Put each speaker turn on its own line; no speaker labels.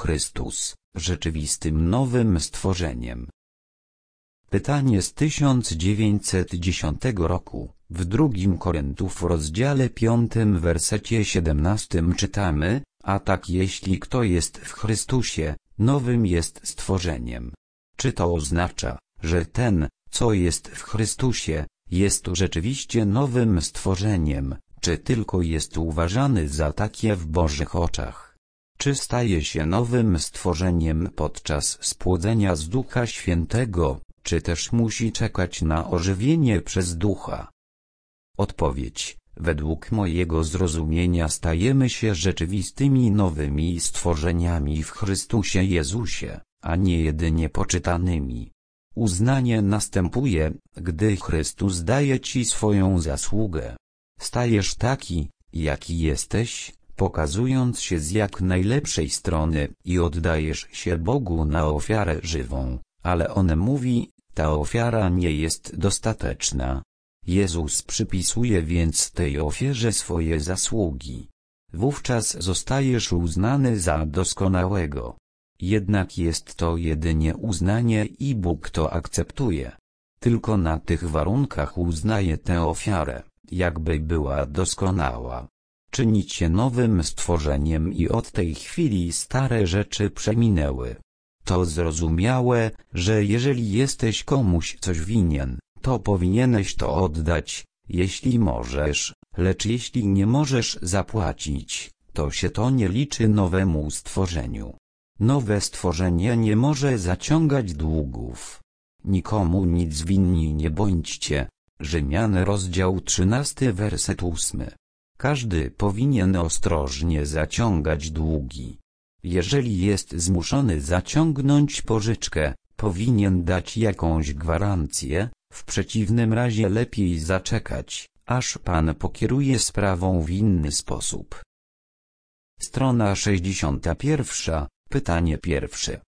Chrystus, rzeczywistym nowym stworzeniem. Pytanie z 1910 roku. W 2 Koryntiów rozdziale 5 wersecie 17 czytamy: a tak jeśli kto jest w Chrystusie, nowym jest stworzeniem. Czy to oznacza, że ten, co jest w Chrystusie, jest rzeczywiście nowym stworzeniem, czy tylko jest uważany za takie w Bożych oczach? Czy staje się nowym stworzeniem podczas spłodzenia z Ducha Świętego, czy też musi czekać na ożywienie przez Ducha? Odpowiedź: według mojego zrozumienia stajemy się rzeczywistymi nowymi stworzeniami w Chrystusie Jezusie, a nie jedynie poczytanymi. Uznanie następuje, gdy Chrystus daje ci swoją zasługę. Stajesz taki, jaki jesteś, pokazując się z jak najlepszej strony i oddajesz się Bogu na ofiarę żywą, ale On mówi: ta ofiara nie jest dostateczna. Jezus przypisuje więc tej ofierze swoje zasługi. Wówczas zostajesz uznany za doskonałego. Jednak jest to jedynie uznanie i Bóg to akceptuje. Tylko na tych warunkach uznaje tę ofiarę, jakby była doskonała. Czyni cię nowym stworzeniem i od tej chwili stare rzeczy przeminęły. To zrozumiałe, że jeżeli jesteś komuś coś winien, to powinieneś to oddać, jeśli możesz, lecz jeśli nie możesz zapłacić, to się to nie liczy nowemu stworzeniu. Nowe stworzenie nie może zaciągać długów. Nikomu nic winni nie bądźcie. Rzymian rozdział 13 werset 8. Każdy powinien ostrożnie zaciągać długi. Jeżeli jest zmuszony zaciągnąć pożyczkę, powinien dać jakąś gwarancję, w przeciwnym razie lepiej zaczekać, aż Pan pokieruje sprawą w inny sposób. Strona 61, pytanie pierwsze.